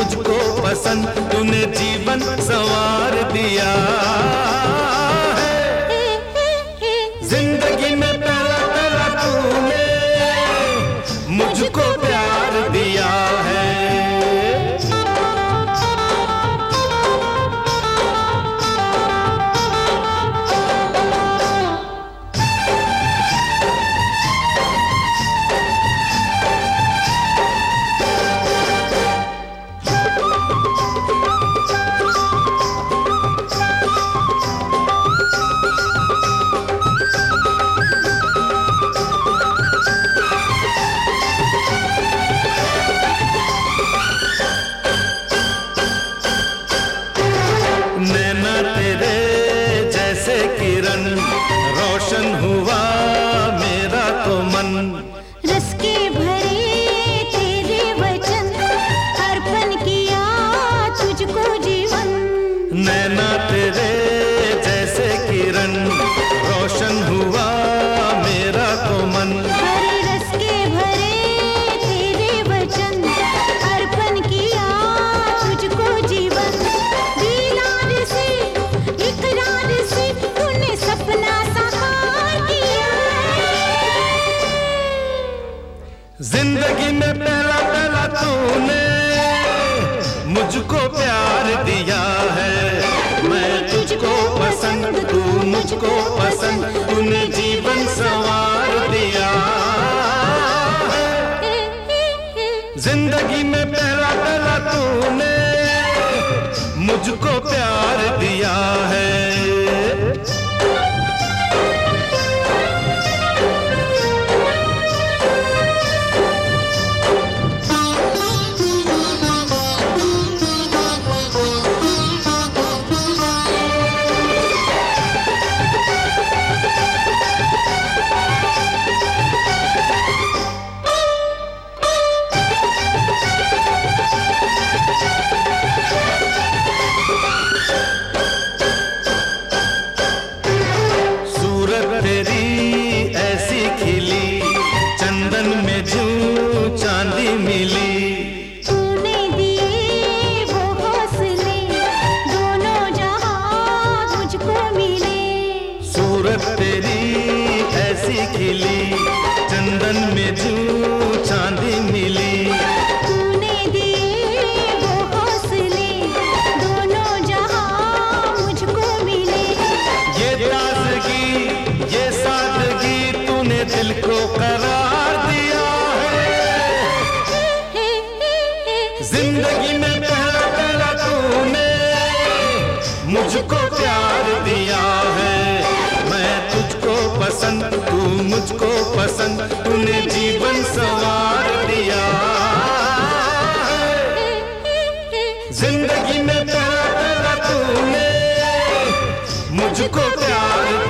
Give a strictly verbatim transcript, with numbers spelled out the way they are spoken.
मुझको पसंद, तूने जीवन संवार दिया है। जिंदगी में पहला पहला तूने मुझको प्यार दिया है। नैना तेरे जैसे किरण, रोशन हुआ मेरा तो मन। रस के भरे तेरे वचन, अर्पण किया तुझको जीवन। नैना तेरे जैसे किरण, रोशन हुआ मेरा तो मन। हरे रस के भरे तेरे वचन, अर्पण किया तुझको जीवन। दीदार से इकरार से तूने सपना साकार किया। जिंदगी में पहला पहला तूने मुझको प्यार दिया है। मैं तुझको पसंद, तू मुझको पसंद, तूने जीवन संवार दिया है। जिंदगी में पहला पहला तूने मुझको प्यार दिया है। तेरी ऐसी खिली, चंदन में जूं चांदी मिली। तूने दिए वो हौसले, दोनों जहां मुझको मिले। सूरत तेरी ऐसी खिली, चंदन में जूं चांदी मिली। तूने दिए वो हौसले, दोनों जहां मुझको मिले। ये ताजगी, ये सादगी, तूने दिल को करार दिया है। जिंदगी में पहला पहला तूने मुझको प्यार दिया है। मैं तुझको पसंद, तू मुझको पसंद, तूने जीवन संवार दिया है। जिंदगी में पहला पहला तूने मुझको प्यार